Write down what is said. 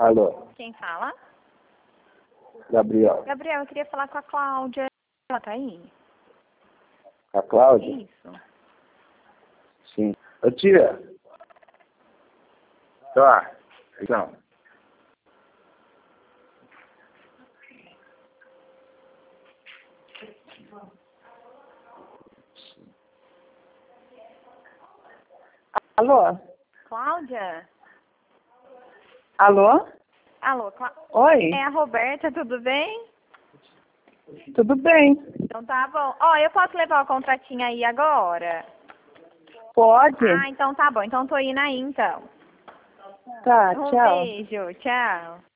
Alô, Quem fala? Gabriel. Gabriel, eu queria falar com a Cláudia. Ela tá aí? A Cláudia? Isso. Sim. Ô tia. Tá. Então. Alô? Cláudia? Alô? Alô, Oi? É a Roberta, tudo bem? Tudo bem? Então tá bom. Ó, eu posso levar o contratinho aí agora? Pode? Ah, então tá bom. Então tô indo aí, então. Tá, Um tchau. beijo, tchau.